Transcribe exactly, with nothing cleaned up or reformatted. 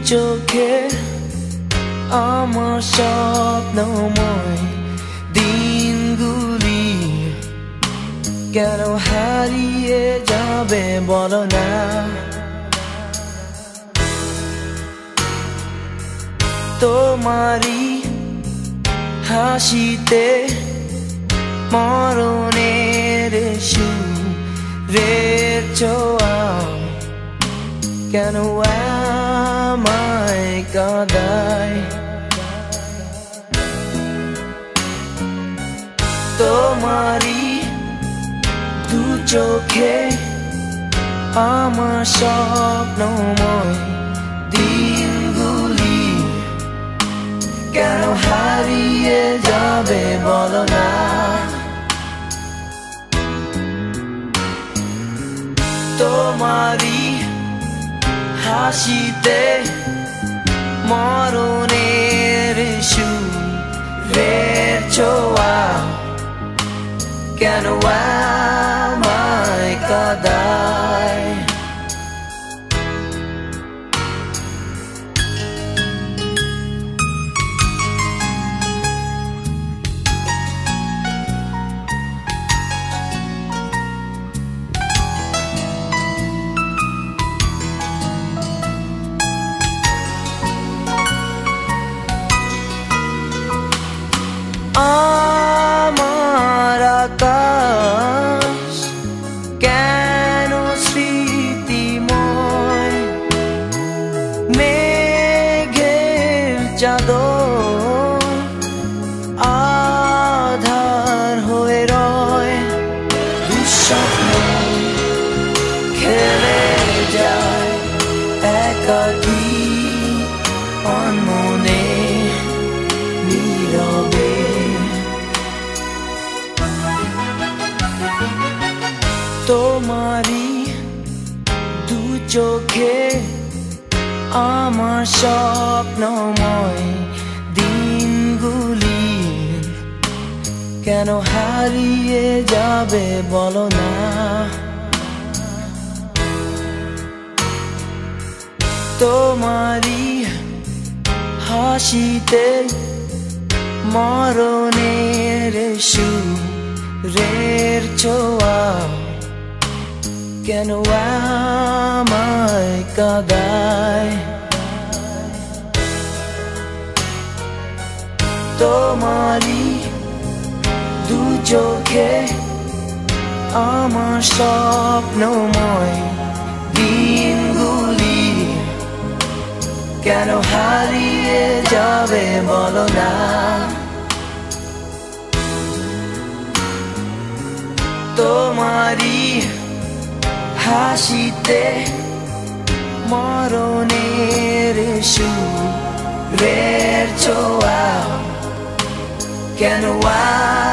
চোখে আমার স্বপ্নময় দিনগুলি কেন হারিয়ে যাবে বলো না। তোমারই হাসিতে মরণের সুরের ছোঁয়া কেন আমায় কাঁদায়। তোমারই দু চোখে আমার স্বপ্নময় দিনগুলি কেন হারিয়ে যাবে বলো না। তোমারই হাসিতে মরণের সুরের ছোঁয়া কেন আমায় কাঁদায়। আমার আকাশ কেন স্মৃতিময় মেঘের চাদর আধার হয়ে রয়। দুঃস্বপ্ন খেলে যায় একাকী অনমনে নীরবে। তোমারই দু চোখে আমার স্বপ্নময় দিনগুলি কেন হারিয়ে যাবে বলো না। তোমারই হাসিতে মরণের সুরের ছোঁয়া কেন আমায় কাঁদায়। তোমারই দু চোখে আমার স্বপ্নময় দিনগুলি কেন হারিয়ে যাবে বলো না। তোমারই হাসিতে মরণের সুরের ছোঁয়া কেন